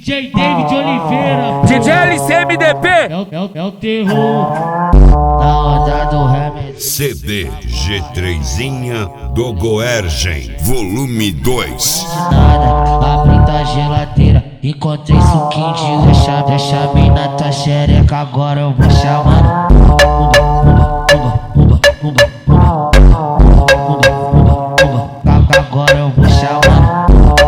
DJ David Oliveira, DJ LCMDP é o terror na onda do remédio. CD G3inha do Goergen, volume 2. Nada, abrindo a geladeira, encontrei suquinho de leite. Deixa a mina tua xereca, agora eu vou chamar. Agora eu vou chamar.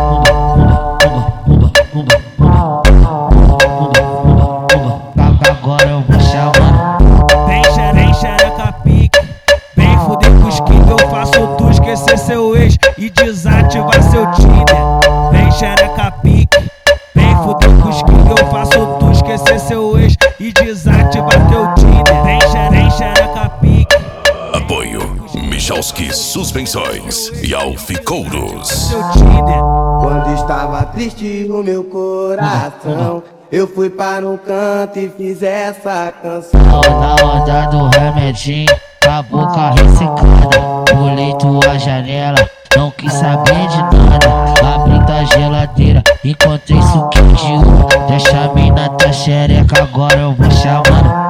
Agora eu vou chamar. Vem xereca pique, vem fuder com os que eu faço tu esquecer seu ex e desativar seu Tinder. Vem xereca pique, vem fuder com os que eu faço tu esquecer seu ex e desativar teu Tinder. Vem xereca pique. Apoio Michalski Suspensões e Alficouros. Seu Tinder. Quando estava triste no meu coração, eu fui para um canto e fiz essa canção. Na onda do remedinho, com a boca ressecada, pulei tua janela, não quis saber de nada. Abrindo a geladeira, encontrei suquinho de uva. Deixa a mina tua xereca, agora eu vou chamar.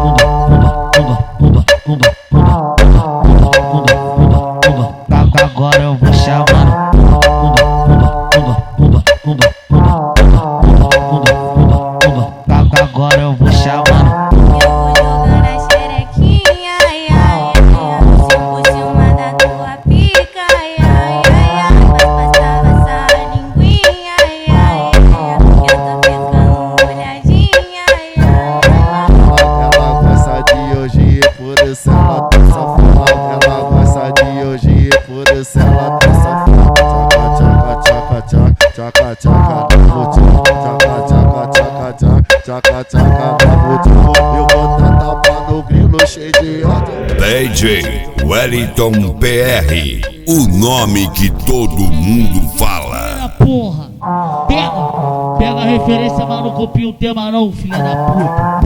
Agora eu vou chamar. Agora eu vou chamar. Eu vou jogando a xerequinha, ai, ai, ai, por cima da tua pica, ai, ai, ai, vai passar essa linguinha, ai, ai, ai, eu tô ficando molhadinha, ai, ai. Ela gosta de hoje, por isso ela tá safada. Ela gosta de hoje, por isso ela tá safada. Tchaca, tchaca, tchaca, tchaca, tchaca, tchaca, eu vou dar tapa no grilo cheio de ódio. DJ Wellington PR, o nome que todo mundo fala. Porra, pega a referência, mas não copia o tema não, filha da puta.